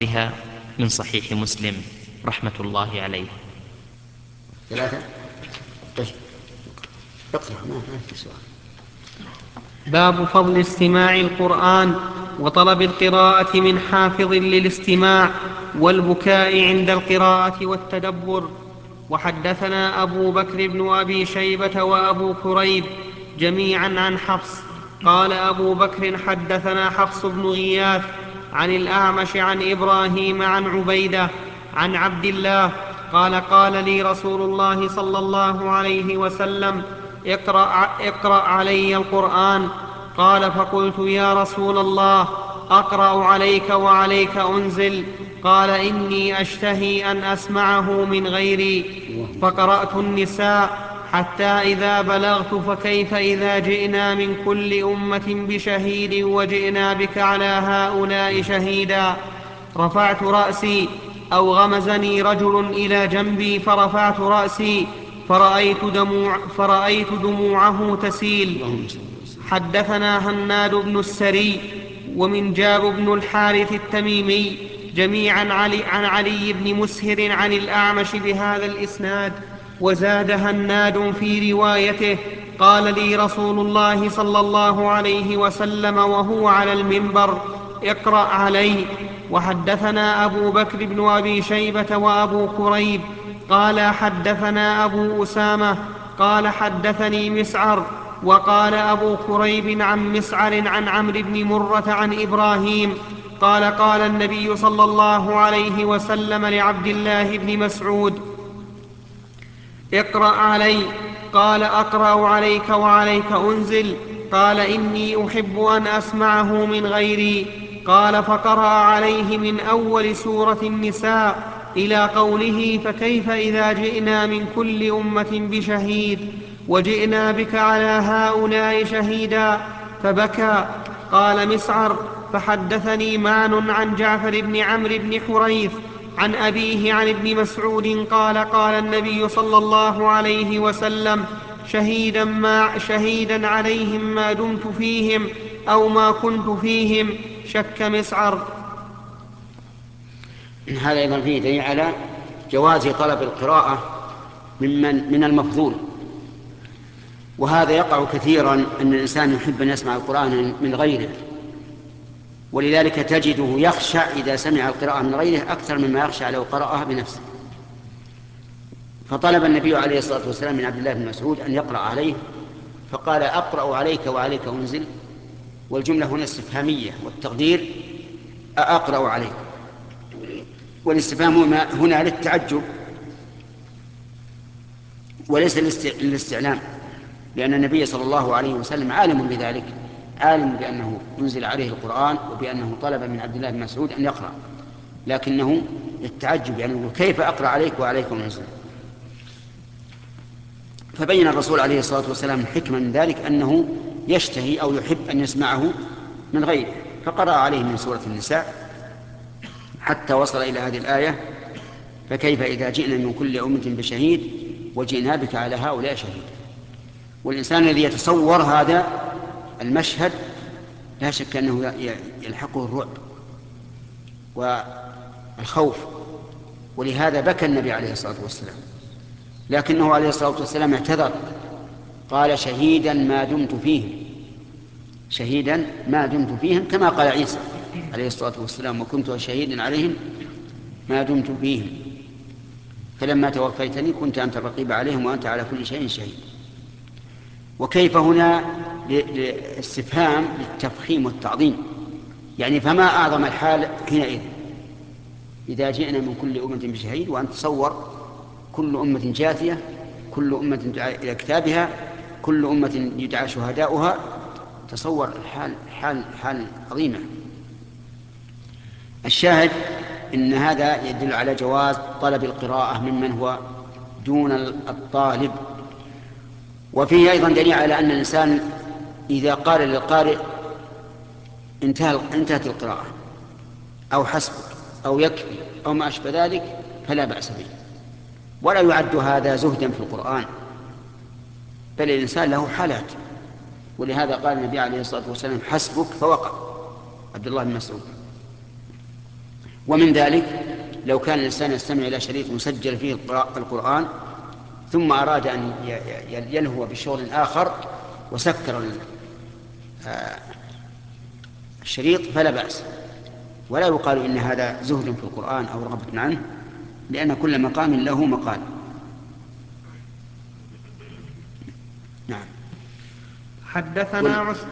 بها من صحيح مسلم رحمة الله عليه. 3. طيب اقرأ ما في سؤال. باب فضل استماع القرآن وطلب القراءة من حافظ للاستماع والبكاء عند القراءة والتدبر. وحدثنا أبو بكر بن أبي شيبة وأبو كريب جميعا عن حفص قال أبو بكر حدثنا حفص بن غياث عن الأعمش عن إبراهيم عن عبيدة عن عبد الله قال قال لي رسول الله صلى الله عليه وسلم اقرأ علي القرآن. قال فقلت يا رسول الله أقرأ عليك وعليك أنزل؟ قال إني أشتهي أن أسمعه من غيري. فقرأت النساء حتى إذا بلغت فكيف إذا جئنا من كل أمة بشهيد وجئنا بك على هؤلاء شهيدا. رفعت رأسي أو غمزني رجل إلى جنبي فرفعت رأسي فرأيت دموعه تسيل. حدثنا هناد بن السري ومنجاب بن الحارث التميمي جميعا عن علي بن مسهر عن الأعمش بهذا الإسناد. وزاد هناد في روايته قال لي رسول الله صلى الله عليه وسلم وهو على المنبر اقرأ علي. وحدثنا أبو بكر بن أبي شيبة وأبو كريب قال حدثنا أبو أسامة قال حدثني مسعر. وقال أبو كريب عن مسعر عن عمرو بن مرة عن إبراهيم قال قال النبي صلى الله عليه وسلم لعبد الله بن مسعود اقرأ علي. قال أقرأ عليك وعليك أنزل؟ قال إني أحب أن أسمعه من غيري. قال فقرأ عليه من أول سورة النساء إلى قوله فكيف إذا جئنا من كل أمة بشهيد وجئنا بك على هؤلاء شهيدا فبكى. قال مسعر فحدثني معن عن جعفر بن عمرو بن حريث عن أبيه عن ابن مسعود قال قال النبي صلى الله عليه وسلم شهيدا عليهم ما دمت فيهم أو ما كنت فيهم. شك مسعر. هذا أيضا فيه دليل على جواز طلب القراءة من المفضول، وهذا يقع كثيرا أن الإنسان يحب أن يسمع القرآن من غيره، ولذلك تجده يخشع إذا سمع القراءة من غيره أكثر مما يخشع لو قرأها بنفسه. فطلب النبي عليه الصلاة والسلام من عبد الله بن مسعود أن يقرأ عليه فقال أقرأ عليك وعليك أنزل، والجملة هنا استفهامية والتقدير أقرأ عليك، والاستفهام هنا للتعجب وليس للاستعلام، لأن النبي صلى الله عليه وسلم عالم بذلك، عالم بأنه أنزل عليه القرآن وبأنه طلب من عبد الله بن مسعود أن يقرأ، لكنه للتعجب يعني كيف أقرأ عليك وعليك أنزل؟ فبين الرسول عليه الصلاة والسلام الحكمة من ذلك أنه يشتهي أو يحب أن يسمعه من غيره، فقرأ عليه من سورة النساء حتى وصل إلى هذه الآية فكيف إذا جئنا من كل أمة بشهيد وجئنا بك على هؤلاء شهيد. والإنسان الذي يتصور هذا المشهد لا شك أنه يلحقه الرعب والخوف، ولهذا بكى النبي عليه الصلاة والسلام، لكنه عليه الصلاة والسلام اعتذر قال شهيدا ما دمت فيهم، شهيدا ما دمت فيهم، كما قال عيسى عليه الصلاة والسلام وكنت شهيدا عليهم ما دمت فيهم فلما توفيتني كنت أنت الرقيب عليهم وأنت على كل شيء شهيد. وكيف هنا لاستفهام للتفخيم والتعظيم، يعني فما أعظم الحال حينئذ إذا جئنا من كل أمة بشهيد، وأن تصور كل أمة جاثية، كل أمة تدعى إلى كتابها، كل أمة يدعى شهداؤها، تصور حال عظيمة. الشاهد إن هذا يدل على جواز طلب القراءة ممن هو دون الطالب. وفيه أيضا دليل على أن الإنسان إذا قال للقارئ انتهت القراءة أو حسبك أو يكفي أو ما أشبه ذلك فلا بأس به، ولا يعد هذا زهدا في القرآن، بل الإنسان له حالات، ولهذا قال النبي عليه الصلاة والسلام حسبك فوقع عبد الله بن مسعود. ومن ذلك لو كان الإنسان يستمع إلى شريط مسجل فيه القرآن ثم أراد أن يلهو بشغل آخر وسكر الشريط فلا بأس، ولا يقال إن هذا زهد في القرآن أو رغبة عنه، لأن كل مقام له مقال. نعم. حدثنا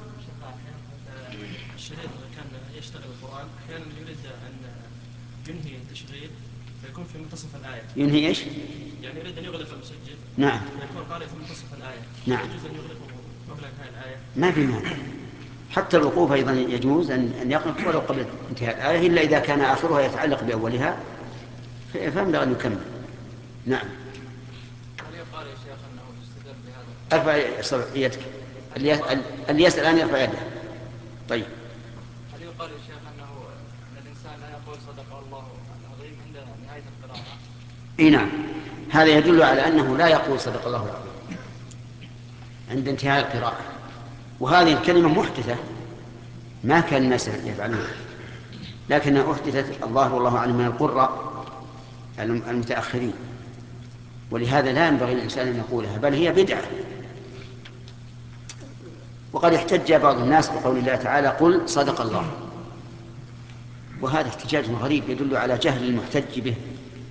الشريط كان يشتغل القرآن أحيانا يريد أن ينهي التشغيل فيكون في منتصف الآية. ينهي إيش؟ يعني يريد أن يغلق المسجل. نعم. فيكون قارئ في منتصف الآية. نعم. يجوز أن يغلقه قبل انتهاء الآية. ما في مانع. حتى الوقوف أيضا يجوز أن يقف ولو قبل انتهاء الآية، إلا إذا كان آخرها يتعلق بأولها فينبغي أن يكمل. نعم. هل يقال يا شيخ أنه يستدل بهذا؟ ارفع يدك. اللي يسأل الآن يرفع يده. طيب. هل يقال يا شيخ أنه الإنسان لا يقول صدق الله العظيم عند نهاية القراءة؟ اي نعم، هذا يدل على أنه لا يقول صدق الله العظيم عند انتهاء القراءة، وهذه الكلمة محدثة ما كان الناس يفعلونها، لكنها أحدثت الظاهر والله أعلم من القراء المتأخرين، ولهذا لا ينبغي للإنسان أن يقولها، بل هي بدعة. وقد احتج بعض الناس بقول الله تعالى قل صدق الله، وهذا احتجاج غريب يدل على جهل المحتج به،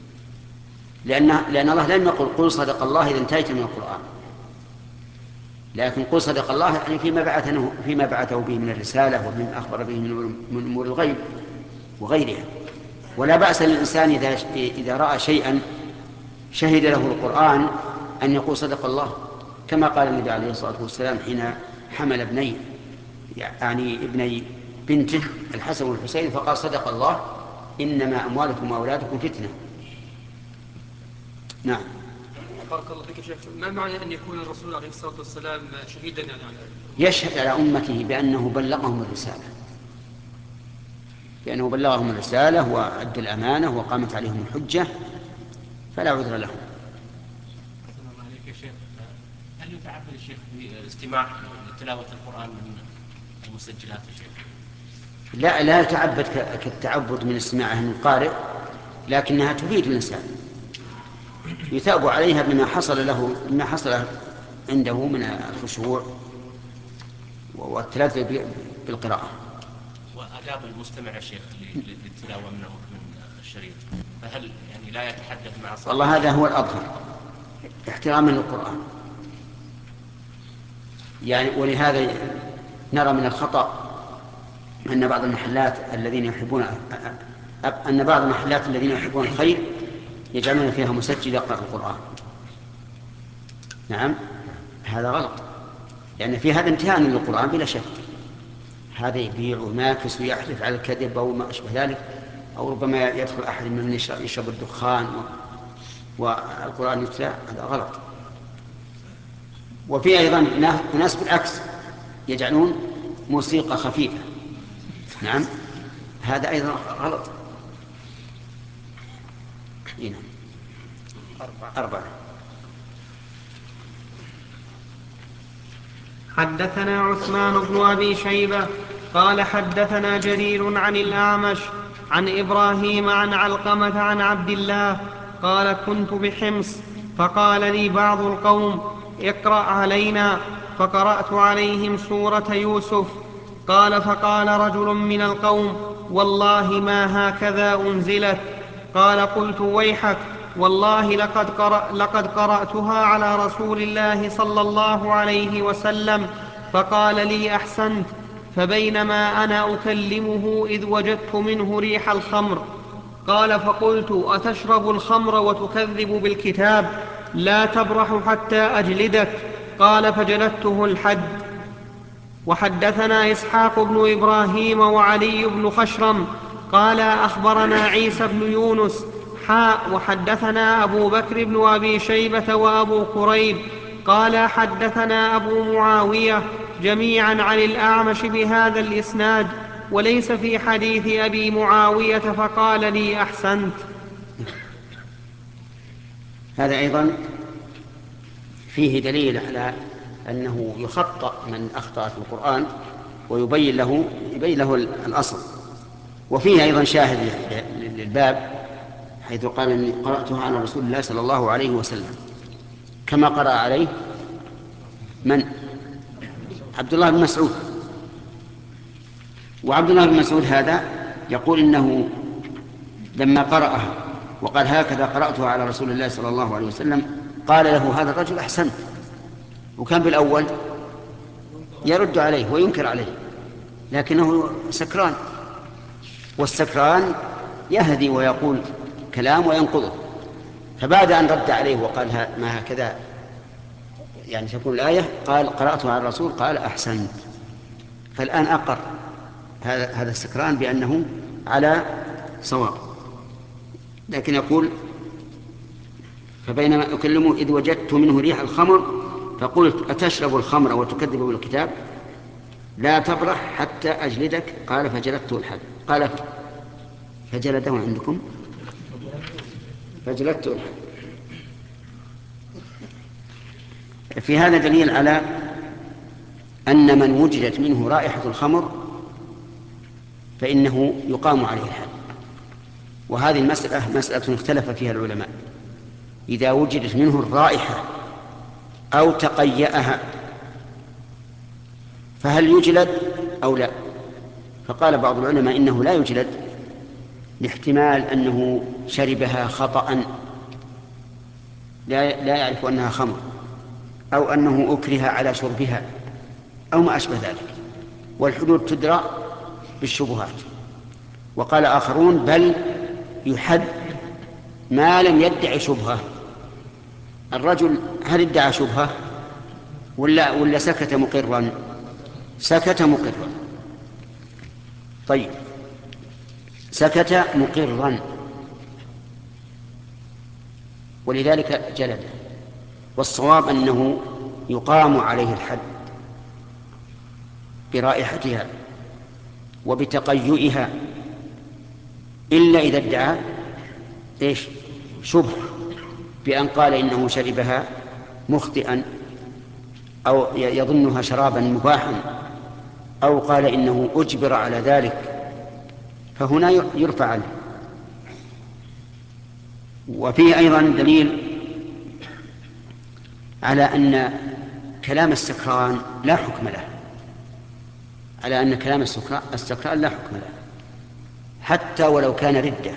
لأن الله لم يقل قل صدق الله إذا انتهيت من القرآن، لكن قل صدق الله يعني فيما بعثه به من الرسالة ومما أخبر به من أمور الغيب وغيرها. ولا بأس للإنسان إذا رأى شيئا شهد له القرآن أن يقول صدق الله، كما قال النبي عليه الصلاة والسلام حين حمل ابني يعني ابني بنته الحسن والحسين فقال صدق الله إنما أموالكم وأولادكم فتنة. نعم. بارك الله فيك شيخ، ما معنى أن يكون الرسول عليه الصلاة والسلام شهيدا يعني يشهد على أمته بأنه بلغهم الرسالة، بأنه بلغهم الرسالة وأدى الأمانة وقامت عليهم الحجة، فلا عذر لهم. أحسن الله عليك يا شيخ، هل يتعبد الشيخ باستماع لتلاوة القرآن من المسجلات يا شيخ؟ لا يتعبد كالتعبد من استماعه من القارئ، لكنها تفيد الإنسان، يثاب عليها بما حصل عنده من الخشوع والتلذذ بالقراءة. وآداب المستمع يا شيخ للتلاوة من الشريط، فهل يعني لا يتحدث مع صاحبه؟ والله هذا هو الأظهر احتراما للقرآن، يعني ولهذا نرى من الخطأ أن بعض المحلات الذين يحبون الخير يجعلون فيها مسجل يقرأ القرآن. نعم، هذا غلط، لأن في هذا امتهان للقرآن بلا شك. هذا يبيع ويناكس ويحلف على الكذب أو ما أشبه ذلك، أو ربما يدخل أحد من يشرب الدخان والقرآن يتلى، هذا غلط. وفي أيضا ناس بالعكس يجعلون موسيقى خفيفة، نعم، هذا أيضا غلط. هنا 4. حدثنا عثمان بن أبي شيبة قال حدثنا جرير عن الأعمش عن إبراهيم عن علقمة عن عبد الله قال كنت بحمص فقال لي بعض القوم اقرأ علينا، فقرأت عليهم سورة يوسف. قال فقال رجل من القوم والله ما هكذا أنزلت. قال قلت ويحك والله لقد قرأتها على رسول الله صلى الله عليه وسلم. فقال لي أحسنت. فبينما أنا أكلمه إذ وجدت منه ريح الخمر. قال فقلت أتشرب الخمر وتكذب بالكتاب؟ لا تبرح حتى أجلدك. قال فجلدته الحد. وحدثنا إسحاق بن إبراهيم وعلي بن خشرم قال أخبرنا عيسى بن يونس وحدثنا أبو بكر بن أبي شيبة وأبو كريب قال حدثنا أبو معاوية جميعا عن الأعمش بهذا الإسناد وليس في حديث أبي معاوية فقال لي أحسنت. هذا أيضا فيه دليل على أنه يخطأ من أخطأ في القرآن ويبين له الأصل، وفيه أيضا شاهد للباب حيث قال إني قرأتها على رسول الله صلى الله عليه وسلم، كما قرأ عليه من؟ عبد الله بن مسعود. وعبد الله بن مسعود هذا يقول إنه لما قرأها وقال هكذا قرأتها على رسول الله صلى الله عليه وسلم قال له هذا الرجل أحسنت، وكان بالأول يرد عليه وينكر عليه، لكنه سكران، والسكران يهدي ويقول كلام وينقضه. فبعد أن رد عليه وقال ما هكذا يعني تكون الآية، قال قرأتها على الرسول قال أحسنت. فالآن أقر هذا السكران بأنه على صواب. لكن يقول فبينما أكلمه إذ وجدت منه ريح الخمر فقلت أتشرب الخمر وتكذب بالكتاب؟ لا تبرح حتى أجلدك. قال فجلدته الحد. قال فجلده عندكم فجلدته الحد. في هذا دليل على أن من وجدت منه رائحة الخمر فإنه يقام عليه الحد. وهذه المسألة مسألة اختلف فيها العلماء، إذا وجدت منه الرائحة أو تقيأها فهل يجلد أو لا؟ فقال بعض العلماء إنه لا يجلد، لاحتمال أنه شربها خطأ لا يعرف أنها خمر، أو أنه أكره على شربها أو ما أشبه ذلك، والحدود تدرى بالشبهات. وقال آخرون بل يحد ما لم يدعي شبهة. الرجل هل ادعى شبهة ولا سكت مقرا؟ سكت مقرا. طيب سكت مقرا ولذلك جلد. والصواب أنه يقام عليه الحد برائحتها وبتقيؤها، إلا إذا ادعى شبه بأن قال إنه شربها مخطئا أو يظنها شرابا مباحا أو قال إنه أجبر على ذلك، فهنا يرفع عنه. وفيه أيضا دليل على أن كلام السكران لا حكم له، على أن كلام السكران لا حكم له حتى ولو كان ردة،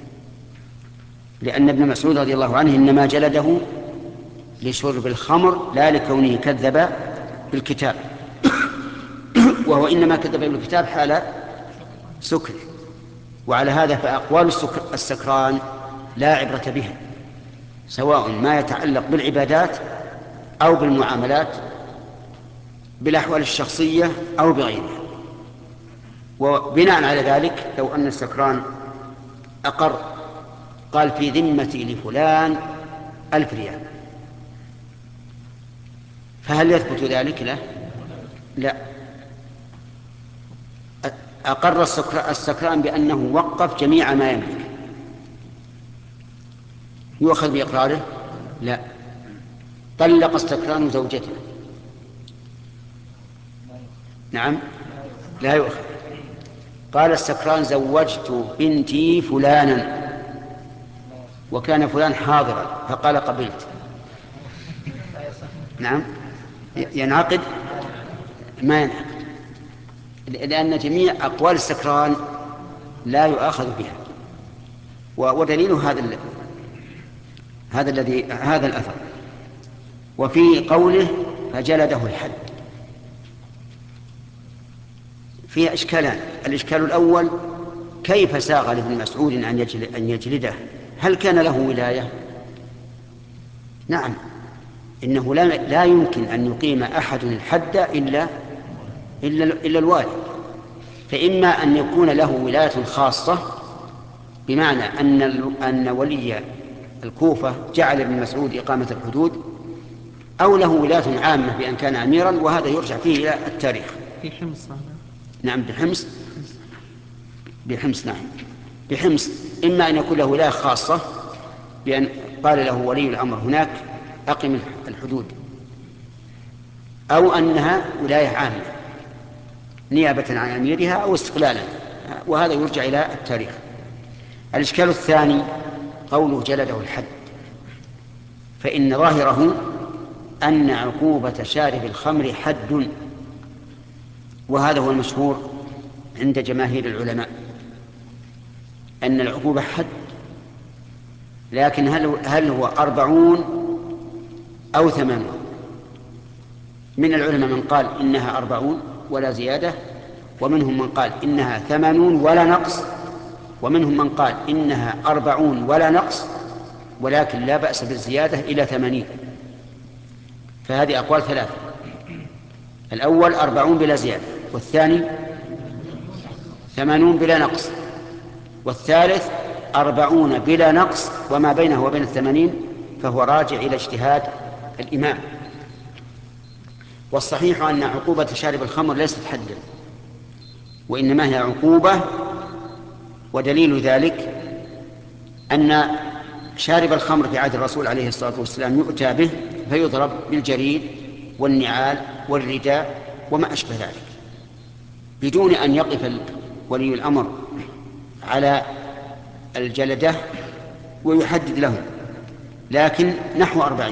لأن ابن مسعود رضي الله عنه إنما جلده لشرب الخمر لا لكونه كذب بالكتاب وهو إنما كذب بالكتاب حال سكر. وعلى هذا فأقوال السكران لا عبرة بها، سواء ما يتعلق بالعبادات أو بالمعاملات بالأحوال الشخصية أو بغيرها. وبناء على ذلك لو أن السكران أقر قال في ذمتي لفلان 1000 ريال، فهل يثبت ذلك له؟ لا. أقر السكران بأنه وقف جميع ما يملك، يؤخذ بإقراره؟ لا. طلق السكران زوجته؟ نعم لا يؤخذ. قال السكران زوجت بنتي فلانا وكان فلان حاضرا فقال قبلت، نعم ينعقد؟ ما ينعقد، لأن جميع أقوال السكران لا يؤاخذ بها. ودليله هذا الأثر. وفي قوله فجلده الحد فيها إشكالان. الإشكال الأول كيف ساغ لابن مسعود أن يجلده؟ هل كان له ولاية؟ نعم، إنه لا يمكن أن يقيم أحد الحد إلا الوالي. فإما أن يكون له ولاية خاصة بمعنى أن ولي الكوفة جعل ابن مسعود إقامة الحدود، أو له ولاية عامة بأن كان أميرا، وهذا يرجع فيه إلى التاريخ. في حمص. نعم بحمص نعم بحمص. إما أن يكون له ولاية خاصة بأن قال له ولي الأمر هناك أقم الحدود، أو أنها ولاية عامة نيابة عن أميرها أو استقلالا وهذا يرجع إلى التاريخ. الإشكال الثاني قوله جلده الحد، فإن ظاهره أن عقوبة شارب الخمر حد، وهذا هو المشهور عند جماهير العلماء أن العقوبة حد، لكن هل هو 40 أو 80؟ من العلماء من قال إنها 40 ولا زيادة، ومنهم من قال إنها 80 ولا نقص، ومنهم من قال إنها 40 ولا نقص ولكن لا بأس بالزيادة إلى 80. فهذه أقوال ثلاثة: الأول 40 بلا زيادة، والثاني 80 بلا نقص، والثالث 40 بلا نقص، وما بينه وبين 80 فهو راجع إلى اجتهاد الإمام. والصحيح أن عقوبة شارب الخمر ليست حدا، وإنما هي عقوبة، ودليل ذلك أن شارب الخمر في عهد الرسول عليه الصلاة والسلام يؤتى به فيضرب بالجريد والنعال والرداء وما أشبه ذلك، بدون أن يقف ولي الأمر على الجلدة ويحدد له، لكن نحو 40.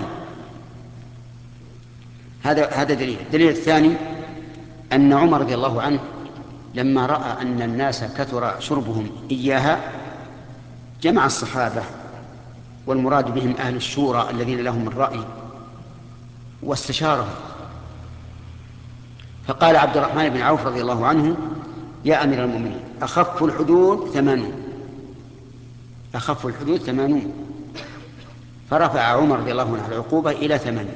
هذا دليل. الدليل الثاني أن عمر رضي الله عنه لما رأى أن الناس كثر شربهم إياها جمع الصحابة، والمراد بهم أهل الشورى الذين لهم الرأي، واستشارهم، فقال عبد الرحمن بن عوف رضي الله عنه: يا أمير المؤمنين، أخف الحدود 80، أخف الحدود 80. فرفع عمر رضي الله عنه العقوبة إلى 80.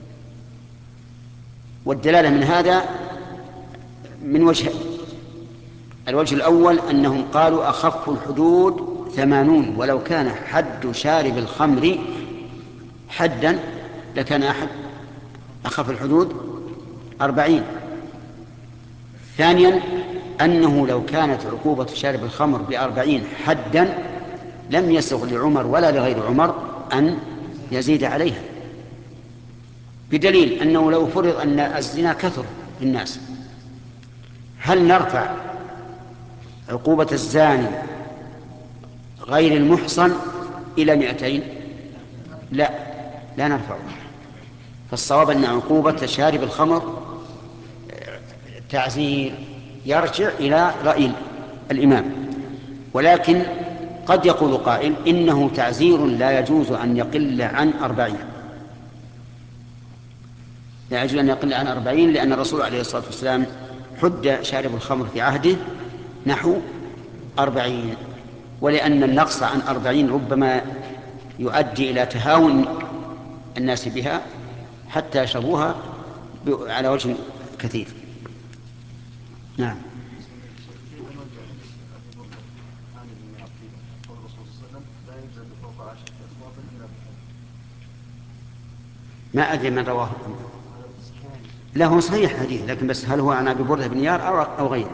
والدلالة من هذا من وجهين: الوجه الأول أنهم قالوا أخف الحدود 80، ولو كان حد شارب الخمر حدا لكان أخف الحدود 40. ثانيا أنه لو كانت عقوبة شارب الخمر ب40 حدا لم يسغ لعمر ولا لغير عمر أن يزيد عليها، بدليل أنه لو فرض أن الزنا كثر للناس، هل نرفع عقوبة الزاني غير المحصن إلى 200؟ لا نرفعه. فالصواب أن عقوبة شارب الخمر تعزير يرجع إلى رأي الإمام، ولكن قد يقول قائل إنه تعزير لا يجوز أن يقل عن 40، لا يجوز أن يقل عن 40، لأن الرسول عليه الصلاة والسلام حد شارب الخمر في عهده نحو 40، ولأن النقص عن 40 ربما يؤدي إلى تهاون الناس بها حتى يشربوها على وجه كثير. نعم. ما أدري من رواه، له صحيح حديث، لكن بس هل هو عن أبي بردة بن يار أو غيره؟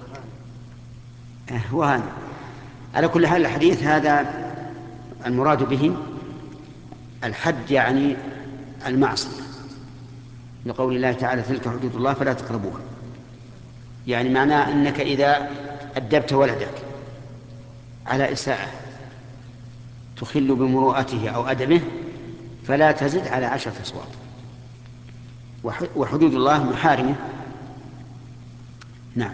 هو هذا. على كل حال الحديث هذا المراد به الحد، يعني المعصية، لقول الله تعالى: تلك حدود الله فلا تقربوها. يعني معناه أنك إذا أدبت ولدك على إساءة تخل بمروءته أو أدبه فلا تزد على 10 أصوات. وحدود الله محارمه. نعم.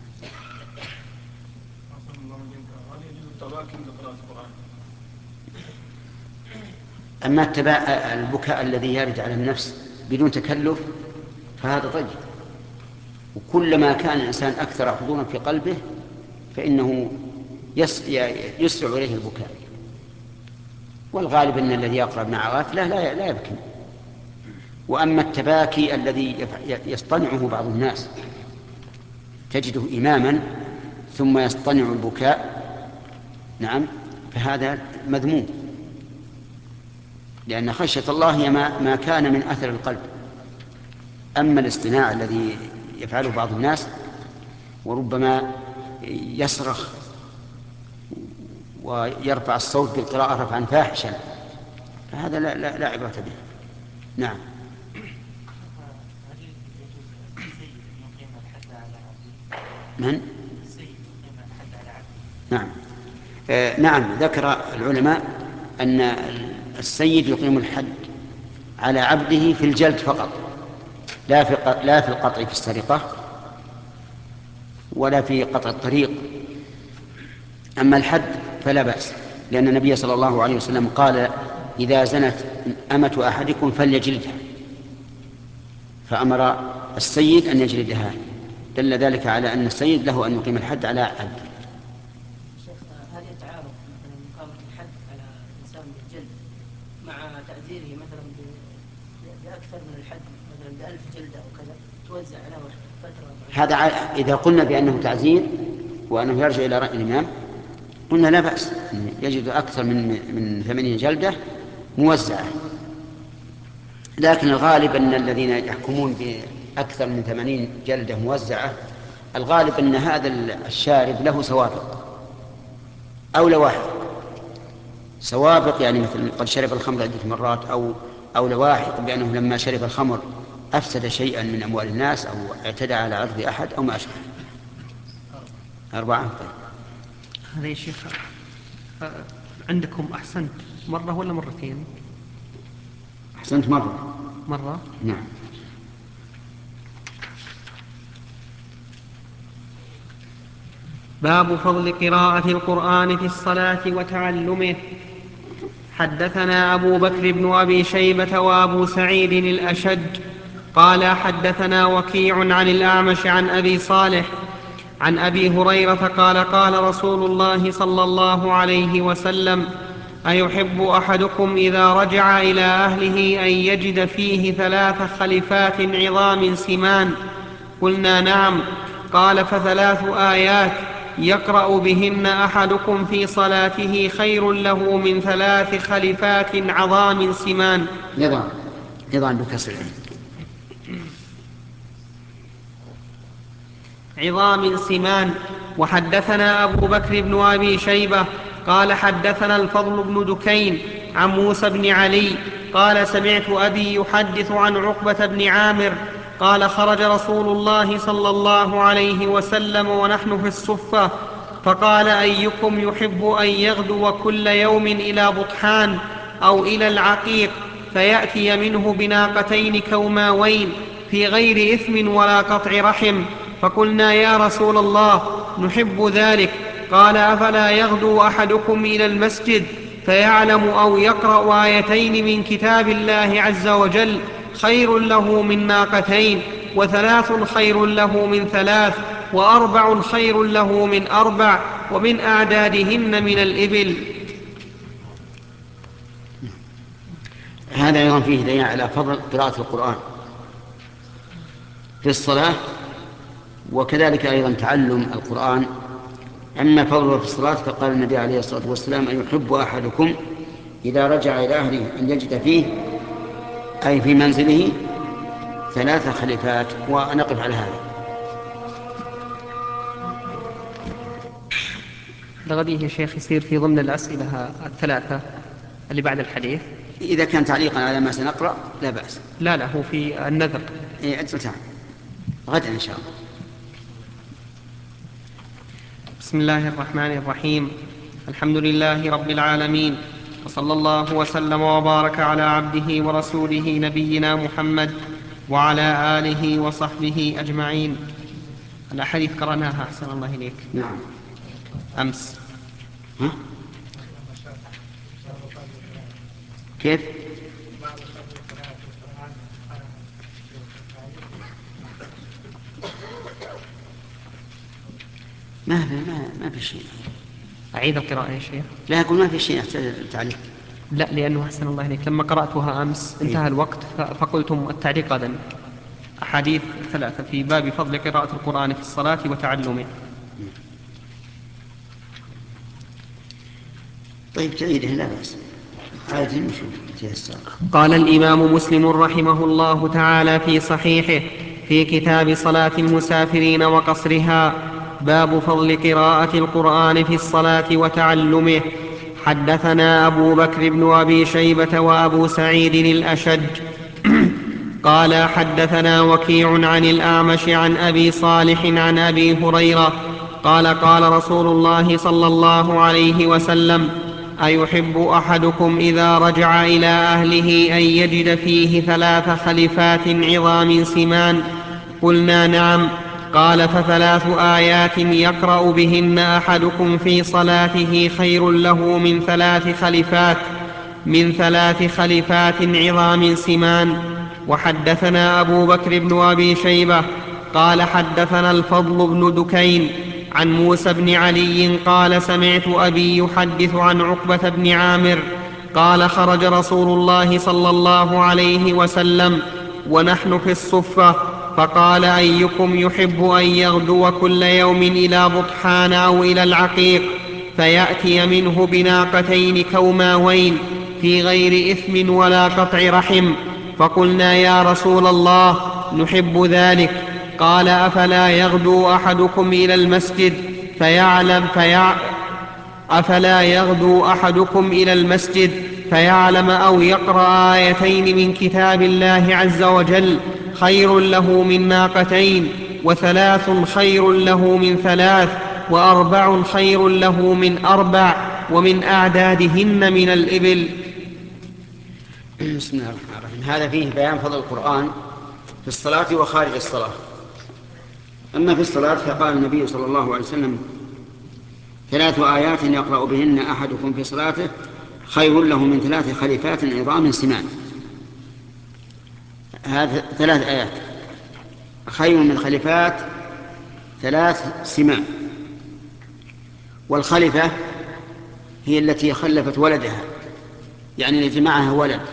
أما البكاء الذي يرد على النفس بدون تكلف فهذا طيب، وكلما كان الإنسان أكثر حضورا في قلبه فإنه يسرع إليه البكاء، والغالب أن الذي يقرأ مع غافلة لا يبكي. وأما التباكي الذي يصطنعه بعض الناس، تجده إماما ثم يصطنع البكاء، نعم، فهذا مذموم، لأن خشية الله هي ما كان من أثر القلب. أما الاصطناع الذي يفعله بعض الناس وربما يصرخ ويرفع الصوت بالقراءة رفعا فاحشا فهذا لا عبرة به. نعم. من؟ نعم. نعم، ذكر العلماء أن السيد يقيم الحد على عبده في الجلد فقط، لا في القطع في السرقة ولا في قطع الطريق. أما الحد فلا بأس، لأن النبي صلى الله عليه وسلم قال: إذا زنت أمة أحدكم فليجلدها، فأمر السيد أن يجلدها، دل ذلك على أن السيد له أن يقيم الحد على عبده. شيخ، هل يتعارض مثلا إقامة الحد على الإنسان بالجلد مع تعزيره مثلا بأكثر من الحد، مثلا ب1000 جلدة أو كذا توزع على فترة؟ هذا إذا قلنا بأنه تعزير وأنه يرجع إلى رأي الإمام قلنا لا بأس، يجد أكثر من 80 جلدة موزعة. لكن الغالب أن الذين يحكمون بأكثر من 80 جلدة موزعة، الغالب أن هذا الشارب له سوابق أو لواحق. سوابق يعني مثل قد شرب الخمر عدة مرات، أو لواحق بأنه لما شرب الخمر أفسد شيئا من أموال الناس أو اعتدى على عرض أحد أو ما أشبه. 4. طيب. هذا يا شيخ عندكم أحسنت مرة ولا مرتين؟ أحسنت مرة. نعم. باب فضل قراءة القرآن في الصلاة وتعلمه. حدثنا أبو بكر بن أبي شيبة وأبو سعيد الأشج قال حدثنا وكيع عن الأعمش عن أبي صالح عن أبي هريرة قال قال رسول الله صلى الله عليه وسلم: أيحب أحدكم إذا رجع إلى أهله أن يجد فيه 3 خلفات عظام سمان؟ قلنا نعم. قال: ف3 آيات يقرأ بهن أحدكم في صلاته خير له من 3 خلفات عظام سمان. نظام بكسر عظام سمان. وحدثنا أبو بكر بن أبي شيبة قال حدثنا الفضل بن دكين عن موسى بن علي قال سمعت أبي يحدث عن عقبة بن عامر قال خرج رسول الله صلى الله عليه وسلم ونحن في الصفة، فقال: أيكم يحب أن يغدو كل يوم إلى بطحان أو إلى العقيق فيأتي منه بناقتين كوماوين في غير إثم ولا قطع رحم؟ فقلنا: يا رسول الله نحب ذلك. قال: أفلا يغدو أحدكم إلى المسجد فيعلم أو يقرأ آيتين من كتاب الله عز وجل خير له من ناقتين، 3 خير له من 3، 4 خير له من 4، ومن أعدادهن من الإبل. هذا أيضا فيه دليل على فضل قراءة القرآن في الصلاة، وكذلك أيضا تعلم القرآن. أما فضله في الصلاة فقال النبي عليه الصلاة والسلام: أن يحب أحدكم إذا رجع إلى أهله أن يجد فيه، أي في منزله، 3 خليفات. ونقف على هذا. لغديه يا شيخ يصير في ضمن الأسئلة 3 اللي بعد الحديث. إذا كان تعليقا على ما سنقرأ لا بأس. لا هو في النذر. غدا إن شاء الله. بسم الله الرحمن الرحيم. الحمد لله رب العالمين، وصلى الله وسلم وبارك على عبده ورسوله نبينا محمد وعلى آله وصحبه أجمعين. الأحاديث قرأناها أحسن الله إليك. نعم. أمس. كيف؟ ما في شيء. أعيد القراءة يا شيخ؟ لا، أقول ما في شيء تعليق. لا، لأنه أحسن الله إليك لما قرأتها أمس انتهى الوقت فقلتم التعليق غدا. أحاديث 3 في باب فضل قراءة القرآن في الصلاة وتعلمه. طيب تعيده لا بأس. قال الإمام مسلم رحمه الله تعالى في صحيحه في كتاب صلاة المسافرين وقصرها: باب فضل قراءة القرآن في الصلاة وتعلمه. حدثنا أبو بكر بن أبي شيبة وأبو سعيد الأشج قال حدثنا وكيع عن الأعمش عن أبي صالح عن أبي هريرة قال قال رسول الله صلى الله عليه وسلم: أيحب أحدكم إذا رجع إلى أهله أن يجد فيه 3 خلفات عظام سمان؟ قلنا: نعم. قال: ف3 آيات يقرأ بهن أحدكم في صلاته خير له من 3 خلفات عظام سمان. وحدثنا أبو بكر بن أبي شيبة قال حدثنا الفضل بن دكين عن موسى بن علي قال: سمعت أبي يحدث عن عقبة بن عامر قال: خرج رسول الله صلى الله عليه وسلم ونحن في الصفة، فقال: أيكم يحب أن يغدو كل يوم إلى بطحان أو إلى العقيق فيأتي منه بناقتين كوماوين في غير إثم ولا قطع رحم؟ فقلنا: يا رسول الله، نحب ذلك. قال: أفلا يغدو أحدكم إلى المسجد فيعلم أو يقرأ آيتين من كتاب الله عز وجل خير له من ناقتين، 3 خير له من 3، 4 خير له من 4، ومن أعدادهن من الإبل. بسم الله الرحمن الرحيم. هذا فيه بيان فضل القرآن في الصلاة وخارج الصلاة. أما في الصلاة فقال النبي صلى الله عليه وسلم: 3 آيات يقرأ بهن أحدكم في صلاته خير له من 3 خليفات عظام سمان. هذه 3 آيات خير من خليفات 3 سمان. والخلفة هي التي خلفت ولدها، يعني التي معها ولد.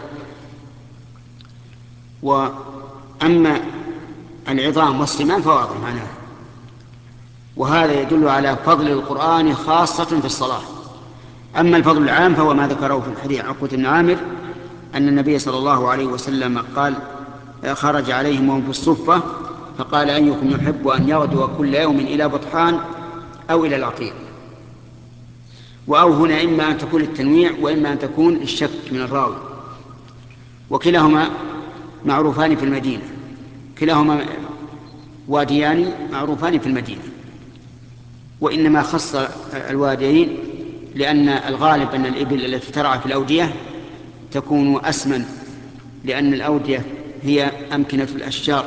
وأما العظام والسمان فواضح معناها. وهذا يدل على فضل القرآن خاصة في الصلاة. أما الفضل العام فهو ما ذكره في الحديث عقبة بن عامر أن النبي صلى الله عليه وسلم قال: خرج عليهم وهم في الصفة فقال: أيكم يحب أن يغدو كل يوم إلى بطحان أو إلى العقيق. وأو هنا إما أن تكون التنويع وإما أن تكون الشك من الراوي، وكلاهما معروفان في المدينة، كلاهما واديان معروفان في المدينة، وإنما خص الواديين لأن الغالب أن الإبل التي ترعى في الأودية تكون أسمن، لأن الأودية هي أمكنة الأشجار،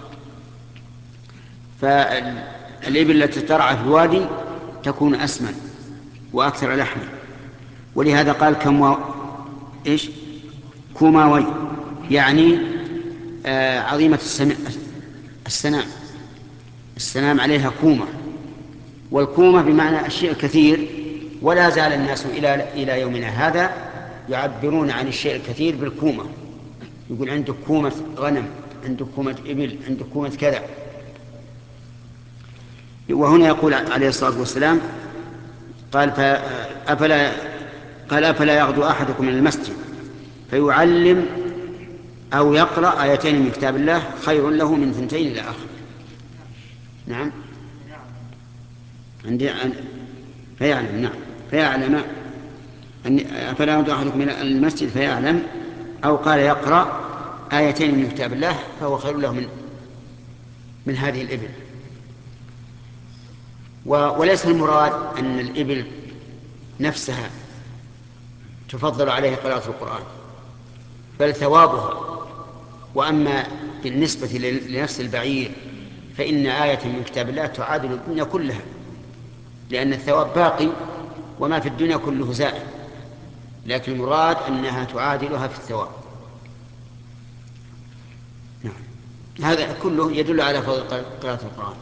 فالإبل التي ترعى في الوادي تكون أسمن وأكثر لحما. ولهذا قال كوماوي، يعني عظيمة السنام عليها كومة، والكومة بمعنى الشيء الكثير. ولا زال الناس إلى يومنا هذا يعبرون عن الشيء الكثير بالكومة، يقول عندك كومة غنم، عندك كومة إبل، عندك كومة كذا. وهنا يقول عليه الصلاة والسلام قال: أفلا يغدو أحدكم من المسجد فيعلم أو يقرأ آيتين من كتاب الله خير له من 2 إلى آخر. نعم، فيعلم. نعم، فيعلم أفلا يغدو أحدكم من المسجد فيعلم، أو قال يقرأ آيتين من كتاب الله فهو خير له من هذه الإبل. وليس المراد أن الإبل نفسها تفضل عليه قراءة القرآن، بل ثوابها. وأما بالنسبة لنفس البعير فإن آية من كتاب الله تعادل الدنيا كلها، لأن الثواب باقي وما في الدنيا كله زائد، لكن المراد أنها تعادلها في الثواب. نعم، هذا كله يدل على فضل قراءة القرآن.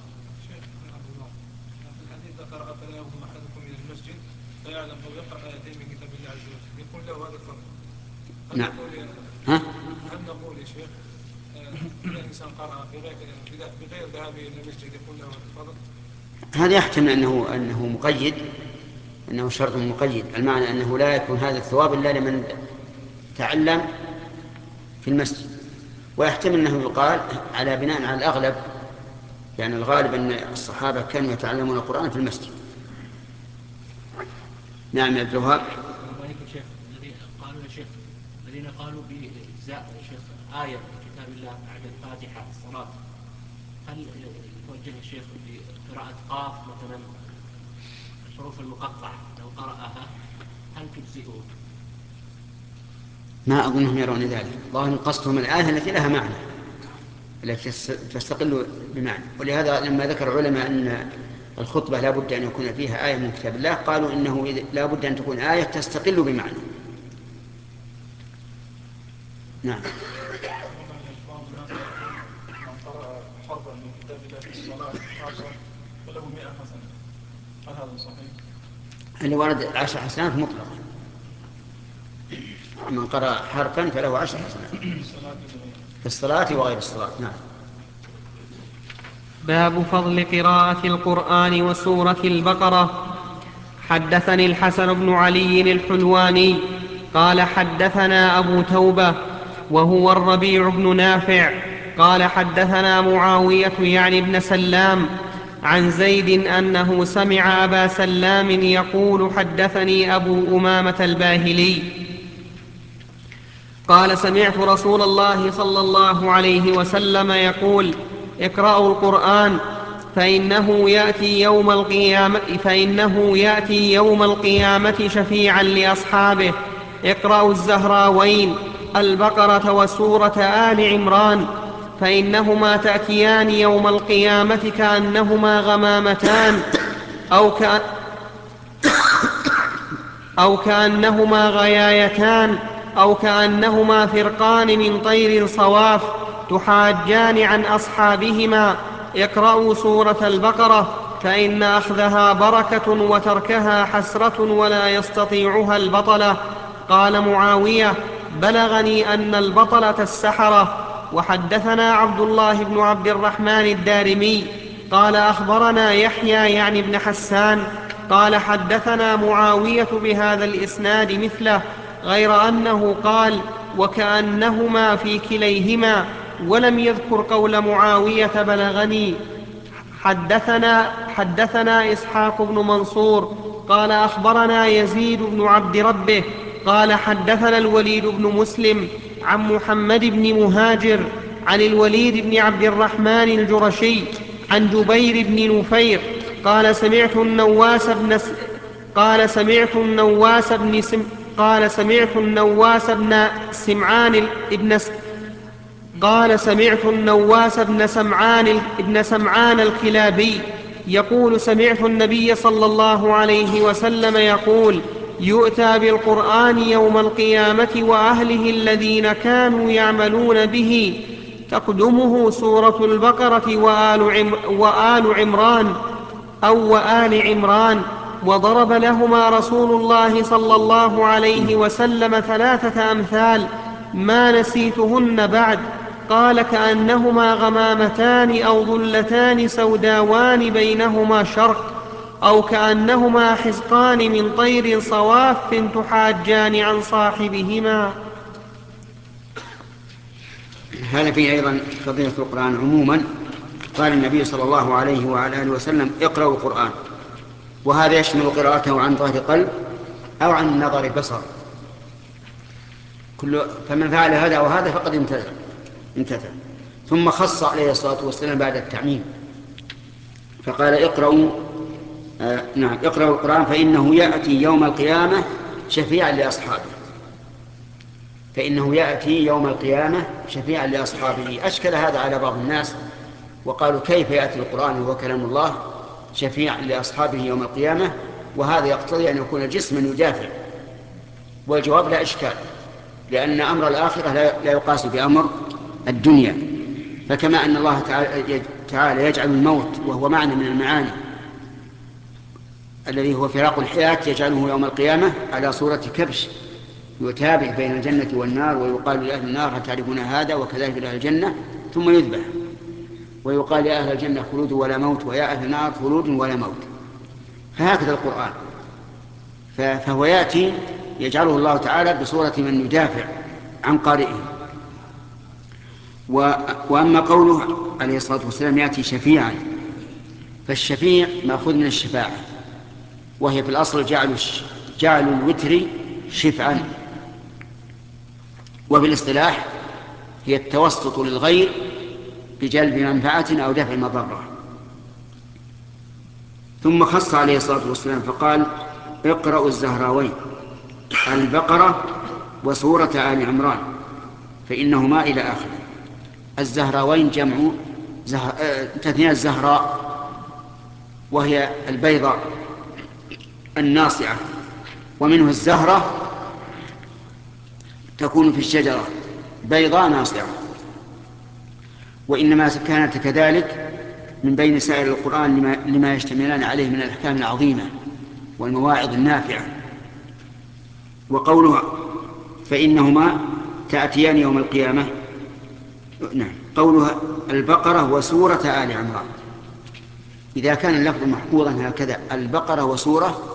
ذكر: أفلا يغدو أحدكم إلى المسجد فيعلم أو يقرأ آيتين من كتاب الله عز وجل، يكون له هذا الفضل. نعم. هل نقول يا شيخ إذا الإنسان قرأ بغير ذهابه إلى المسجد يكون له هذا الفضل؟ هذا يحتمل أنه مقيد، أنه شرط مقيد، المعنى أنه لا يكون هذا الثواب إلا لمن تعلم في المسجد. ويحتمل أنه يقال على بناء على الأغلب، يعني الغالب أن الصحابة كانوا يتعلمون القرآن في المسجد. نعم يا عبد الوهاب. الذين قالوا بإجزاء آية من كتاب الله بعد الفاتحة الصلاة هل يوجه الشيخ بقراءة قاف مثلا الحروف المقطعة لو قرأها هل تجزئه؟ ما أظنهم يرون ذلك، ظاهر قصدهم الآية التي لها معنى التي تستقل بمعنى. ولهذا لما ذكر العلماء أن الخطبة لا بد أن يكون فيها آية من كتاب الله قالوا إنه لا بد أن تكون آية تستقل بمعنى. نعم. بعض الناس من قرأ حرفا من كتاب الله في الصلاة 10 فله 100 حسنة، هل هذا صحيح؟ اللي ورد 10 حسنات مطلقة، من قرأ حرفا فله 10 حسنات في الصلاة وغير الصلاة. نعم. باب فضل قراءة القرآن وسورة البقرة. حدثني الحسن بن علي الحلواني قال حدثنا أبو توبة وهو الربيع بن نافع قال حدثنا معاوية يعني ابن سلام عن زيد أنه سمع أبا سلام يقول حدثني أبو أمامة الباهلي قال سمعت رسول الله صلى الله عليه وسلم يقول اقرأوا القرآن فإنه يأتي يوم القيامة شفيعا لأصحابه. اقرأوا الزهراوين البقرة وسورة آل عمران فإنهما تأتيان يوم القيامة كأنهما غمامتان أو كأنهما غيايتان أو كأنهما فرقان من طير صواف تحاجان عن أصحابهما. اقرأوا سورة البقرة فإن أخذها بركة وتركها حسرة ولا يستطيعها البطلة. قال معاوية بلغني أن البطلة السحرة. وحدثنا عبد الله بن عبد الرحمن الدارمي قال أخبرنا يحيى يعني بن حسان قال حدثنا معاوية بهذا الإسناد مثله غير أنه قال وكأنهما في كليهما ولم يذكر قول معاوية بلغني. حدثنا إسحاق بن منصور قال أخبرنا يزيد بن عبد ربه قال حدثنا الوليد بن مسلم عن محمد بن مهاجر عن الوليد بن عبد الرحمن الجرشي عن جبير بن نفير قال سمعت النواس بن سمعان الكلابي يقول سمعت النبي صلى الله عليه وسلم يقول يؤتى بالقرآن يوم القيامة وأهله الذين كانوا يعملون به تقدمه سورة البقرة وآل عمران وضرب لهما رسول الله صلى الله عليه وسلم 3 أمثال ما نسيتهن بعد. قال كأنهما غمامتان أو ظلتان سوداوان بينهما شرق أو كأنهما حزقان من طير صواف تحاجان عن صاحبهما. هذا فيه أيضا فضيلة القرآن عموما. قال النبي صلى الله عليه وعلى آله وسلم اقرأوا القرآن، وهذا يشمل قراءته عن ظهر قلب أو عن نظر بصر. فمن فعل هذا وهذا فقد امتثل. ثم خص عليه الصلاة والسلام بعد التعميم فقال اقرأوا القرآن فإنه يأتي يوم القيامة شفيعا لأصحابه. فإنه يأتي يوم القيامة شفيعا لأصحابه. أشكل هذا على بعض الناس وقالوا كيف يأتي القرآن وهو كلام الله شفيعا لأصحابه يوم القيامة، وهذا يقتضي أن يكون جسما يدافع. والجواب لا إشكال، لأن أمر الآخرة لا يقاس بأمر الدنيا. فكما أن الله تعالى يجعل الموت وهو معنى من المعاني الذي هو فراق الحياة يجعله يوم القيامة على صورة كبش يتابع بين الجنة والنار ويقال لأهل النار هل تعرفون هذا، وكذلك لأهل الجنة ثم يذبح ويقال لأهل الجنة خلود ولا موت ويا أهل النار خلود ولا موت. فهكذا القرآن فهو يأتي يجعله الله تعالى بصورة من يدافع عن قارئه. وأما قوله عليه الصلاة والسلام يأتي شفيعا، فالشفيع مأخوذ من الشفاعة، وهي في الأصل جعل الوتر شفعا، وفي الاصطلاح هي التوسط للغير بجلب منفعة أو دفع مضرة. ثم خص عليه الصلاة والسلام فقال اقرأوا الزهراوين البقرة وسورة آل عمران فإنهما إلى آخره. الزهراوين جمع تثنية الزهراء وهي البيضاء الناصعة، ومنه الزهرة تكون في الشجرة بيضاء ناصعة، وإنما كانت كذلك من بين سائر القرآن لما يشتملان عليه من الأحكام العظيمة والمواعظ النافعة. وقولها فإنهما تأتيان يوم القيامة، نعم، قولها البقرة وسورة آل عمران، إذا كان اللفظ محفوظا هكذا البقرة وسورة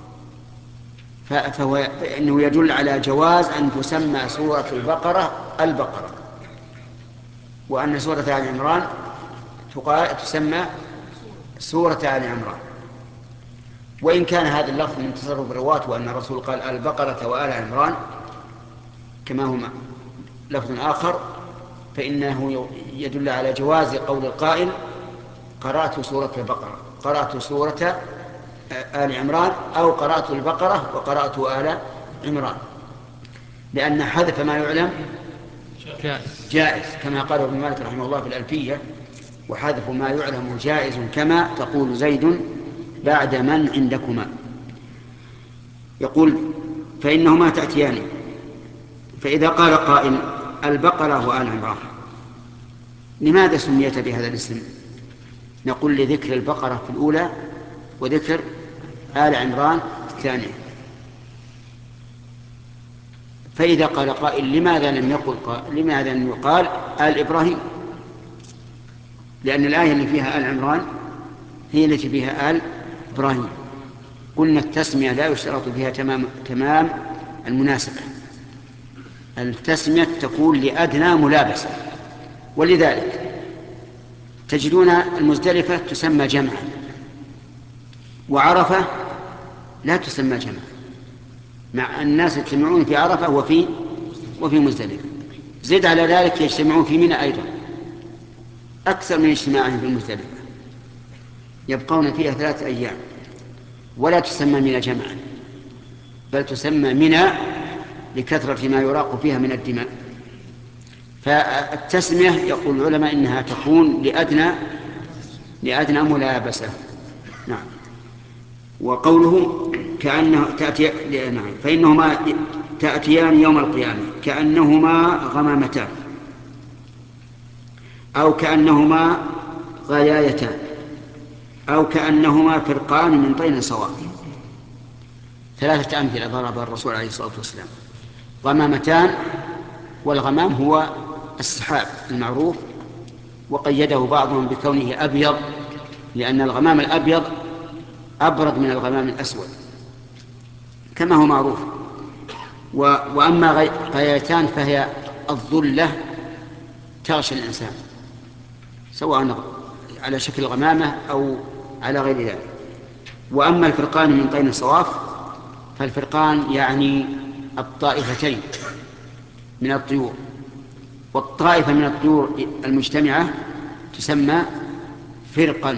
فإنه يدل على جواز أن تسمى سورة البقرة البقرة، وأن سورة آل عمران تسمى سورة آل عمران. وإن كان هذا اللفظ من تصرف الرواة وأن الرسول قال البقرة وآل عمران كما هما لفظ آخر، فإنه يدل على جواز قول القائل قرأت سورة البقرة، قرأت سورة آل عمران، أو قرأت البقرة وقرأت آل عمران، لأن حذف ما يعلم جائز كما قال ابن مالك رحمه الله في الألفية: وحذف ما يعلم جائز كما تقول زيد بعد من عندكما. يقول فإنهما تأتيان. فإذا قال قائل البقرة وآل عمران لماذا سميت بهذا الاسم؟ نقول لذكر البقرة في الأولى وذكر آل عمران في الثانية. فإذا قال قائل لماذا لم يقال آل إبراهيم؟ لأن الآية اللي فيها آل عمران هي التي فيها آل إبراهيم. قلنا التسمية لا يشترط فيها تمام المناسبة، التسمية تكون لأدنى ملابسة، ولذلك تجدون المزدلفة تسمى جمعا، وعرفة لا تسمى جمعا، مع الناس يجتمعون في عرفة وفي مزدلفة. زد على ذلك يجتمعون في منى أيضا أكثر من اجتماعهم في المزدلفة، يبقون فيها 3 أيام، ولا تسمى منى جمعا بل تسمى منى لكثرة ما يراق فيها من الدماء. فالتسمية يقول العلماء إنها تكون لأدنى ملابسة. نعم. وقوله كأنه تأتي، نعم، فإنهما تأتيان يوم القيامة كأنهما غمامتان أو كأنهما غيايتان أو كأنهما فرقان من طين سواء. 3 أمثلة ضرب الرسول عليه الصلاة والسلام: غمامتان، والغمام هو السحاب المعروف، وقيده بعضهم بكونه أبيض لأن الغمام الأبيض أبرد من الغمام الأسود كما هو معروف. وأما غيايتان فهي الظلة تغشى الإنسان سواء على شكل غمامة أو على غير ذلك. وأما الفرقان من طين صواف فالفرقان يعني الطائفتين من الطيور، والطائفة من الطيور المجتمعة تسمى فرقا،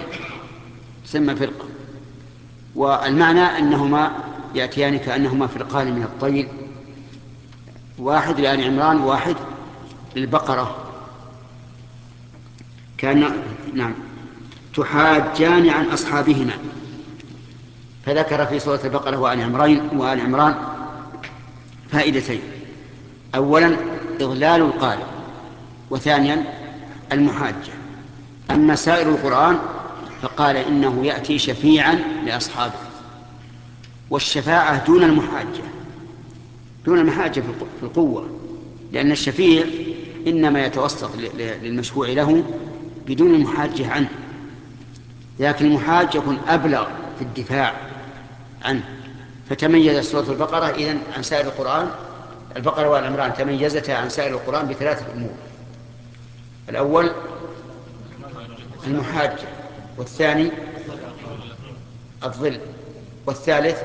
والمعنى أنهما يأتيان كأنهما فرقان من الطير، واحد لآل عمران وواحد للبقرة. نعم، تحاجان عن أصحابهما. فذكر في سورة البقرة وآل عمران فائدتين: أولا إضلال القارئ، وثانيا المحاجة. أما سائر القرآن فقال إنه يأتي شفيعا لأصحابه، والشفاعة دون المحاجة في القوة، لأن الشفيع إنما يتوسط للمشفوع له بدون المحاجة عنه، لكن المحاج يكون أبلغ في الدفاع عنه. فتميز سورة البقرة إذن عن سائر القرآن، البقرة والعمران تميزتا عن سائر القرآن ب3 أمور: الأول المحاجة، والثاني الظل، والثالث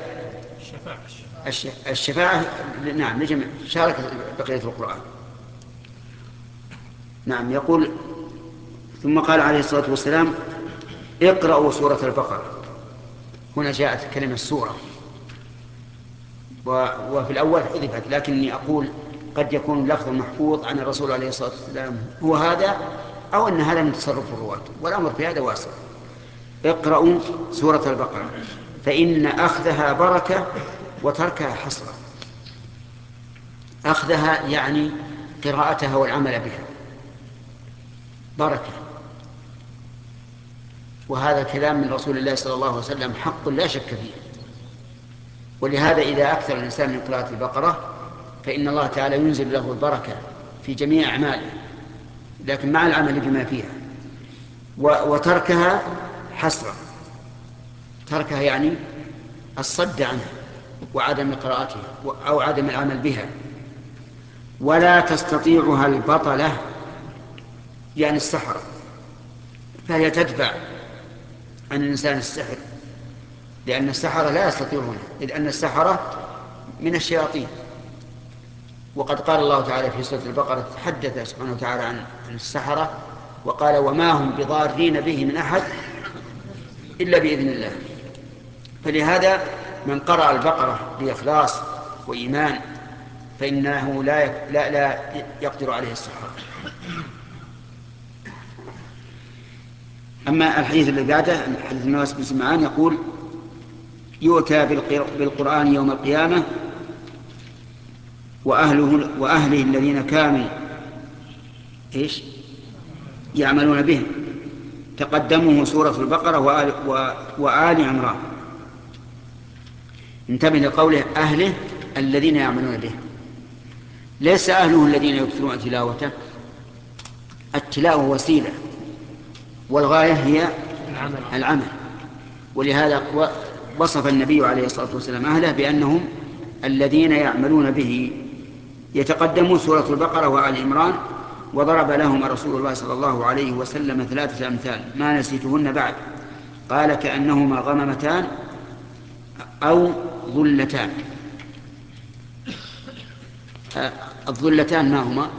الشفاعة. نعم، لجمع شارك بقية القرآن. نعم. يقول ثم قال عليه الصلاة والسلام اقرأوا سورة البقرة. هنا جاءت كلمة سورة، وفي الأول حذفت، لكني أقول قد يكون اللفظ المحفوظ عن الرسول عليه الصلاة والسلام هو هذا، أو أن هذا من تصرف الرواة، والأمر في هذا واسع. اقرأوا سورة البقرة فإن أخذها بركة وتركها حسرة. أخذها يعني قراءتها والعمل بها بركة، وهذا الكلام من رسول الله صلى الله عليه وسلم حق لا شك فيه. ولهذا إذا أكثر الإنسان من قراءة البقرة فإن الله تعالى ينزل له البركة في جميع أعماله، لكن مع العمل بما فيها. وتركها حسرة. تركها يعني الصد عنها وعدم قراءتها أو عدم العمل بها. ولا تستطيعها البطلة يعني السحرة، فهي تدفع عن الإنسان السحر، لأن السحرة لا يستطيعونه، إذ أن السحرة من الشياطين. وقد قال الله تعالى في سورة البقرة تحدث سبحانه وتعالى عن السحرة وقال وما هم بضارين به من أحد إلا بإذن الله. فلهذا من قرأ البقرة بإخلاص وإيمان فإنه لا يقدر عليه السحرة. أما الحديث الذي بعده حديث النواس بن سمعان يقول يؤتى بالقرآن يوم القيامة وأهله الذين كانوا يعملون به. تقدمه سورة البقرة وآل عمران. انتبه لقوله أهله الذين يعملون به، ليس أهله الذين يكثرون تلاوته. التلاوة وسيلة والغاية هي العمل. ولهذا وصف النبي عليه الصلاة والسلام أهله بأنهم الذين يعملون به. يتقدم سورة البقرة وآل عمران. وضرب لهم رسول الله صلى الله عليه وسلم 3 أمثال ما نسيتهن بعد. قال كأنهما غممتان أو ظلتان. الظلتان ما هما؟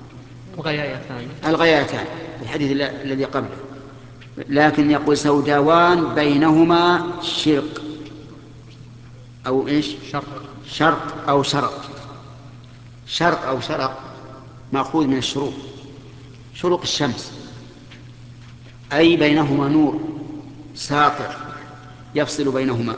الغياتان في الحديث الذي قبله، لكن يقول سوداوان بينهما شرق أو شرق أو شرق. شرق أو شرق مأخوذ من الشروق، شروق الشمس، أي بينهما نور ساطع يفصل بينهما.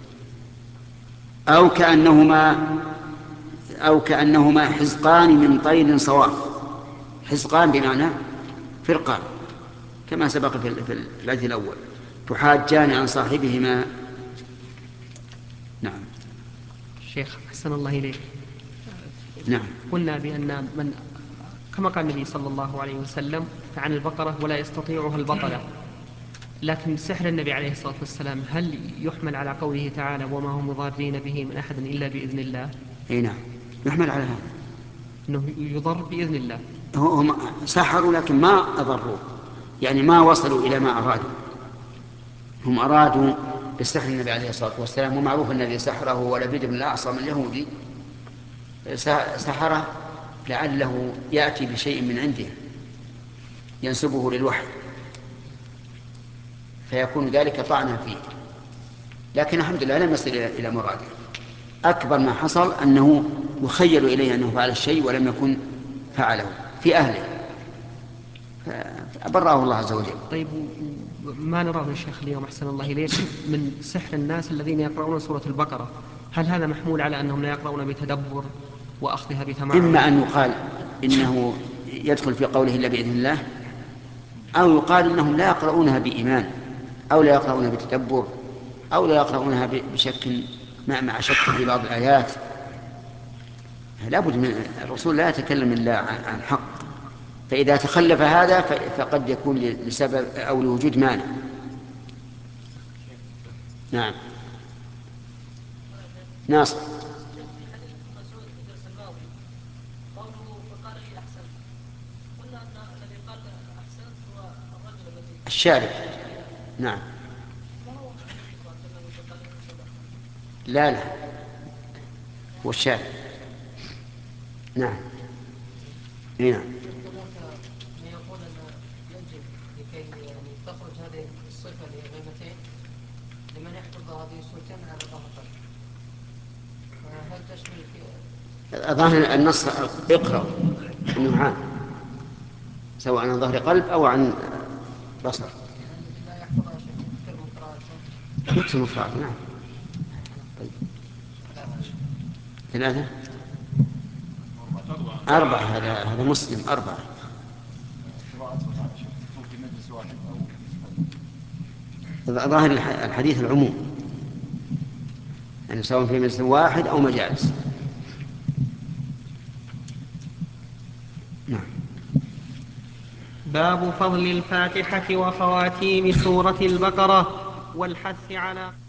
أو كأنهما حزقان من طير صواف. حزقان بمعنى فرقان كما سبق في الحديث الأول. تحاجان عن صاحبهما. نعم. شيخ أحسن الله إليك. نعم. قلنا بأن من كما قال النبي صلى الله عليه وسلم عن البقرة ولا يستطيعها البطلة، لكن سحر النبي عليه الصلاة والسلام هل يحمل على قوله تعالى وما هم مضارين به من أحد إلا بإذن الله؟ أي نعم يحمل على هذا، أنه يضر بإذن الله. هم سحروا لكن ما أضروا، يعني ما وصلوا إلى ما أرادوا. هم أرادوا بسحر النبي عليه الصلاة والسلام، ومعروف أن الذي سحره ولبيد بن الأعصم اليهودي سحره لعله يأتي بشيء من عنده ينسبه للوحي فيكون ذلك طعنا فيه، لكن الحمد لله لم يصل إلى مراده. أكبر ما حصل أنه يخيل إليه أنه فعل الشيء ولم يكن فعله في أهله، فأبرأه الله عز وجل. طيب ما نراه يا شيخ اليوم أحسن الله إليك من سحر الناس الذين يقرؤون سورة البقرة، هل هذا محمول على أنهم لا يقرؤون بتدبر وأخذها بتمعن؟ إما أن يقال إنه يدخل في قوله إلا بإذن الله، أو يقال إنهم لا يقرؤونها بإيمان، أو لا يقرؤونها بتدبر، أو لا يقرؤونها بشك مع شك في بعض الآيات. لابد من الرسول لا يتكلم إلا عن حق، فإذا تخلف هذا فقد يكون لسبب أو لوجود مانع. نعم. ناصر. الشارب. نعم. لا هو الشارب. نعم. نعم. يقول أن يجب يعني تخرج هذه الصفة لغيبتين لمن يحفظ هذه السورتين على ظهر قلب، فهل تشمل في أظن النص اقرأ أنه عام سواء عن ظهر قلب أو عن بصر. لا يحفظها شيء يكتب من قراءته؟ يكتب من قراءته، نعم. طيب. 3 4 هذا مسلم 4. ظاهر الحديث العموم، يعني سواء في مجلس واحد أو مجالس. نعم. باب فضل الفاتحة وخواتيم سورة البقرة والحث على